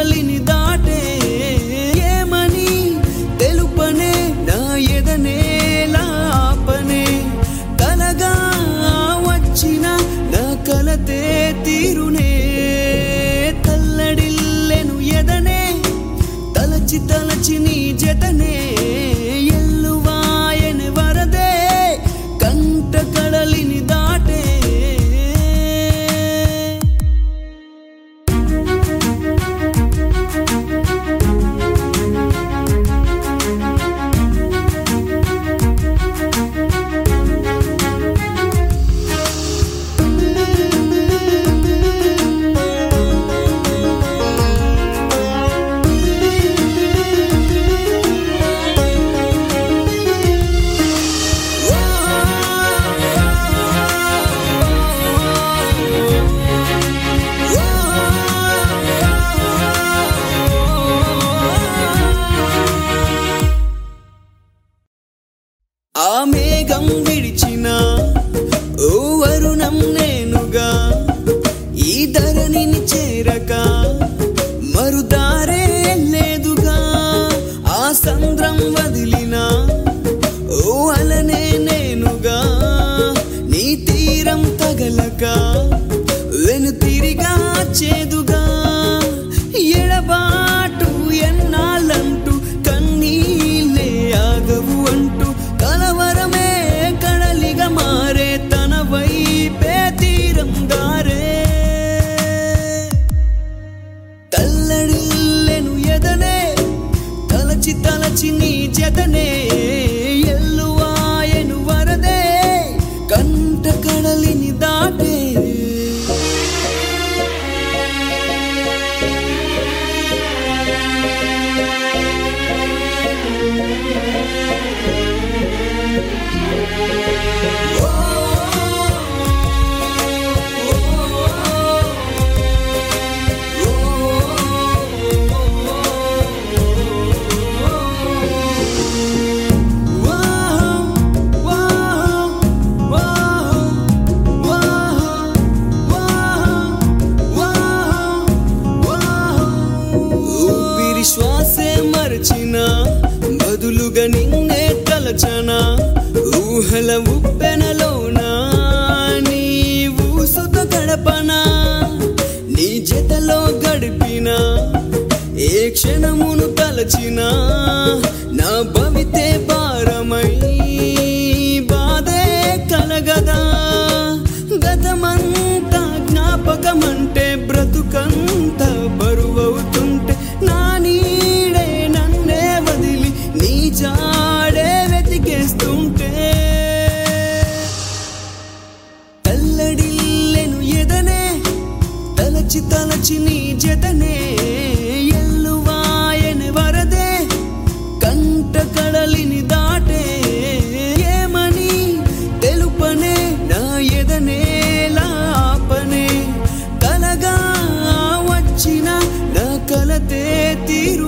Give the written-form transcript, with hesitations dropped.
కడలిని దాటే ఏమని తెలుపనే నా ఎదనేలాపనే కలగా వచ్చిన నా కలతే తీరునే తల్లడిల్లెను ఎదనే తలచి తలచి నీ జతనే ఎల్లువాయని వరదే కంట కడలిని దాటే ఆ మేఘం విడిచిన ఓ వరుణం నేనుగా ఈ ధరణిని చేరక మరుదారే లేదుగా ఆ సంద్రం వదిలిన ఓ అలనే నేనుగా నీ తీరం తగలక వెను తిరిగా చేదుగా ఎడబాటు ఎన్నాళ్ళంటూ కన్నీళ్ళే ఆగవు అంటూ కలవరమే కడలిగా మారే తన వైపే తీరం దారే తల్లడిల్లెను ఎదనే తలచి తలచి నీ జతనే ఎల్లువాయను వరదే కంట కడలిని దాటే శ్వాసే మరచిన బదులుగా నిన్నే తలచన ఊహల ఉప్పెనలోన నీవు సుత గడపన నీ జతలో గడిపిన ఏ క్షణమును తలచిన నా భవితే భారమై బాధే కలగదా గతమంతా జ్ఞాపకమంటే బ్రతుకంతా బరువవుతుంటే నా నీడే నన్నే వదిలి నీ జాడే వెతికేస్తుంటే తల్లడిల్లెను ఎదనే తలచి తలచి నీ జతనే ఎల్లువాయని వరదే కంట కడలిని దాటే ఏమని తెలుపనే నా ఎదనేలాపనే కలగా వచ్చిన నా కలతే తీరు